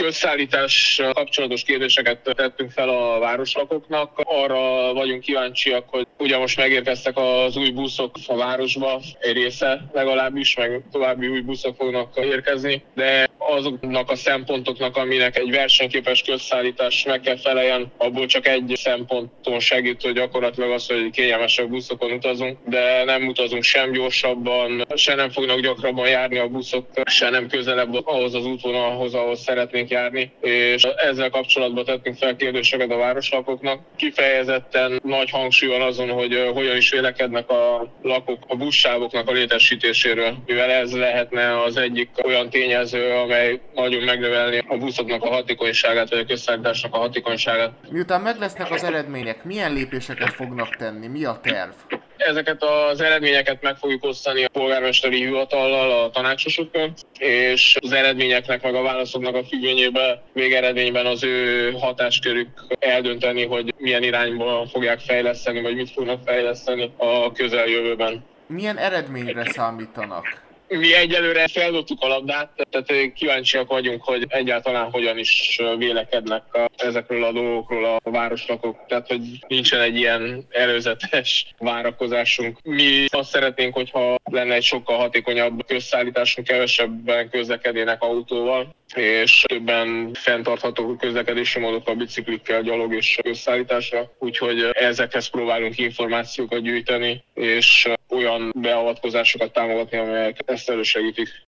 Közszállítás kapcsolatos kérdéseket tettünk fel a városlakóknak. Arra vagyunk kíváncsiak, hogy ugye most megérkeztek az új buszok a városba, egy része legalábbis, meg további új buszok fognak érkezni, de azoknak a szempontoknak, aminek egy versenyképes közszállítás meg kell feleljen, abból csak egy szemponton segít, hogy gyakorlatilag az, hogy kényelmesebb buszokon utazunk, de nem utazunk sem gyorsabban, se nem fognak gyakrabban járni a buszok, se nem közelebb ahhoz az útvonalhoz, ahol szeretnénk járni, és ezzel kapcsolatban tettünk fel kérdéseket a városlakóknak. Kifejezetten nagy hangsúly van azon, hogy hogyan is vélekednek a lakók a buszsávoknak a létesítéséről, mivel ez lehetne az egyik olyan tényező, amely nagyon megnövelni a buszoknak a hatékonyságát, vagy a közszállításnak a hatékonyságát. Miután meg lesznek az eredmények, milyen lépéseket fognak tenni? Mi a terv? Ezeket az eredményeket meg fogjuk osztani a polgármesteri hivatallal, a tanácsosokkal, és az eredményeknek meg a válaszoknak a függvényében végeredményben az ő hatáskörük eldönteni, hogy milyen irányba fogják fejleszteni, vagy mit fognak fejleszteni a közeljövőben. Milyen eredményre számítanak? Mi egyelőre feldobtuk a labdát, tehát kíváncsiak vagyunk, hogy egyáltalán hogyan is vélekednek ezekről a dolgokról a városlakók. Tehát, hogy nincsen egy ilyen előzetes várakozásunk. Mi azt szeretnénk, hogyha lenne egy sokkal hatékonyabb közszállításunk, kevesebben közlekednének autóval, és többen fenntartható közlekedési módok a biciklikkel, gyalog és közszállításra. Úgyhogy ezekhez próbálunk információkat gyűjteni, és olyan beavatkozásokat támogatni, amelyek ezt elősegítik.